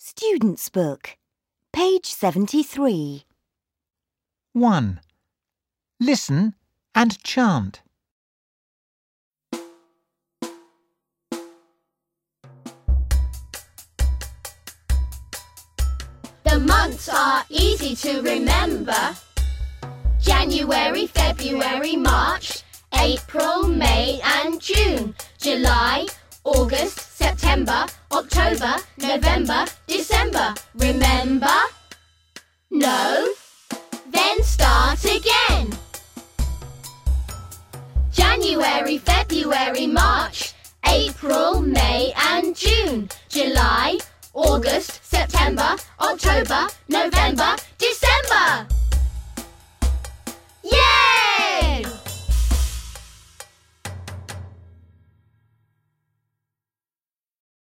Student's Book, page 73. 1. Listen and chant. The months are easy to remember. January, February, March, April, May and June, July, August, September, October, November, December. Remember? No? Then start again. January, February, March, April, May and June, July, August, September, October, November, December.